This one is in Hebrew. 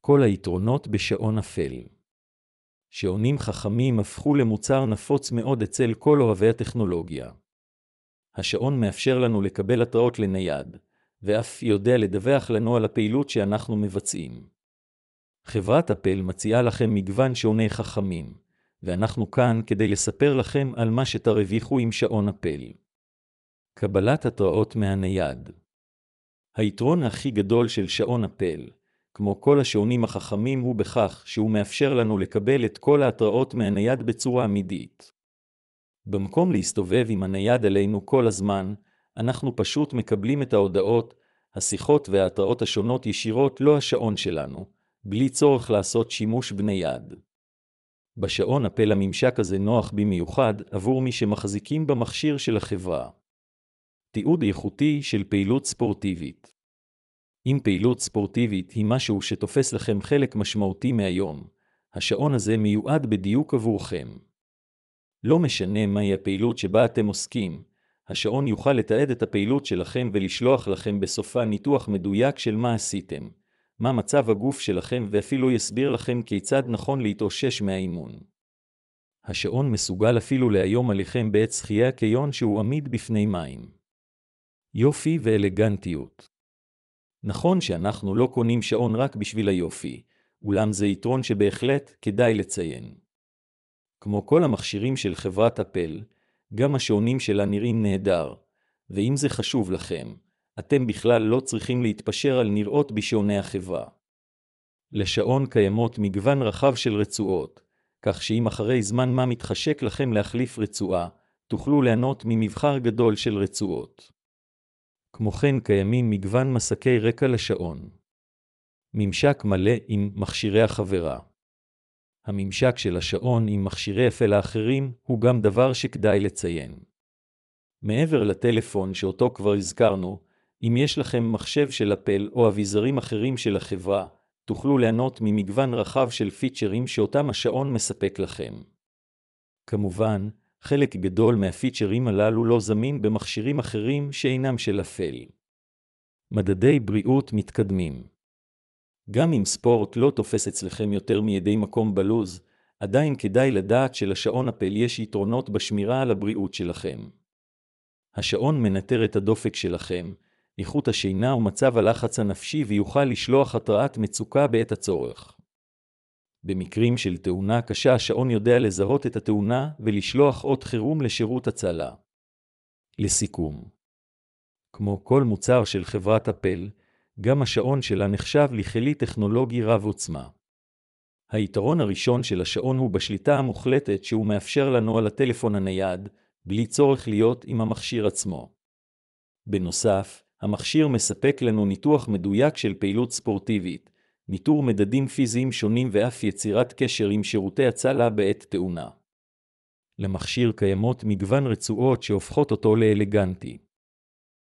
כל היתרונות בשעון אפל. שעונים חכמים הפכו למוצר נפוץ מאוד אצל כל אוהבי הטכנולוגיה. השעון מאפשר לנו לקבל התראות לנייד, ואף יודע לדווח לנו על הפעילות שאנחנו מבצעים. חברת אפל מציעה לכם מגוון שעוני חכמים, ואנחנו כאן כדי לספר לכם על מה שתרוויחו עם שעון אפל. קבלת התראות מהנייד. היתרון הכי גדול של שעון אפל, כמו כל השעונים החכמים, הוא בכך שהוא מאפשר לנו לקבל את כל ההתראות מהנייד בצורה עמידית. במקום להסתובב עם הנייד עלינו כל הזמן, אנחנו פשוט מקבלים את ההודעות, השיחות וההתראות השונות ישירות לא השעון שלנו, בלי צורך לעשות שימוש בנייד. בשעון אפל הממשק הזה נוח במיוחד עבור מי שמחזיקים במכשיר של החברה. תיעוד איכותי של פעילות ספורטיבית. אם פעילות ספורטיבית היא משהו שתופס לכם חלק משמעותי מהיום, השעון הזה מיועד בדיוק עבורכם. לא משנה מהי הפעילות שבה אתם עוסקים, השעון יוכל לתעד את הפעילות שלכם ולשלוח לכם בסופה ניתוח מדויק של מה עשיתם, מה מצב הגוף שלכם, ואפילו יסביר לכם כיצד נכון להתאושש מהאימון. השעון מסוגל אפילו להיום עליכם בעת שחייה כיון שהוא עמיד בפני מים. יופי ואלגנטיות. נכון שאנחנו לא קונים שעון רק בשביל היופי, אולם זה יתרון שבהחלט כדאי לציין. כמו כל המכשירים של חברת אפל, גם השעונים שלה נראים נהדר, ואם זה חשוב לכם, אתם בכלל לא צריכים להתפשר על נראות בשעוני החברה. לשעון קיימות מגוון רחב של רצועות, כך שאם אחרי זמן מה מתחשק לכם להחליף רצועה, תוכלו ליהנות ממבחר גדול של רצועות. כמו כן קיימים מגוון מסקי רקע לשעון. ממשק מלא עם מכשירי החברה. הממשק של השעון עם מכשירי אפל האחרים הוא גם דבר שכדאי לציין. מעבר לטלפון שאותו כבר הזכרנו, אם יש לכם מחשב של אפל או אביזרים אחרים של החברה, תוכלו ליהנות ממגוון רחב של פיצ'רים שאותם השעון מספק לכם. כמובן, חלק גדול מהפיצ'רים הללו לא זמין במכשירים אחרים שאינם של אפל. מדדי בריאות מתקדמים. גם אם ספורט לא תופס אצלכם יותר מידי מקום בלוז, עדיין כדאי לדעת שלשעון אפל יש יתרונות בשמירה על הבריאות שלכם. השעון מנטר את הדופק שלכם, איכות השינה ומצב הלחץ הנפשי, ויוכל לשלוח התראת מצוקה בעת הצורך. במקרים של תאונה קשה השעון יודע לזהות את התאונה ולשלוח אות חירום לשירות הצלה. לסיכום, כמו כל מוצר של חברת אפל, גם השעון שלה נחשב לכלי טכנולוגי רב עוצמה. היתרון הראשון של השעון הוא בשליטה המוחלטת שהוא מאפשר לנו על הטלפון הנייד, בלי צורך להיות עם המכשיר עצמו. בנוסף, המכשיר מספק לנו ניתוח מדויק של פעילות ספורטיבית, ניטור מדדים פיזיים שונים ואף יצירת קשר עם שירותי הצלה בעת תאונה. למכשיר קיימות מגוון רצועות שהופכות אותו לאלגנטי.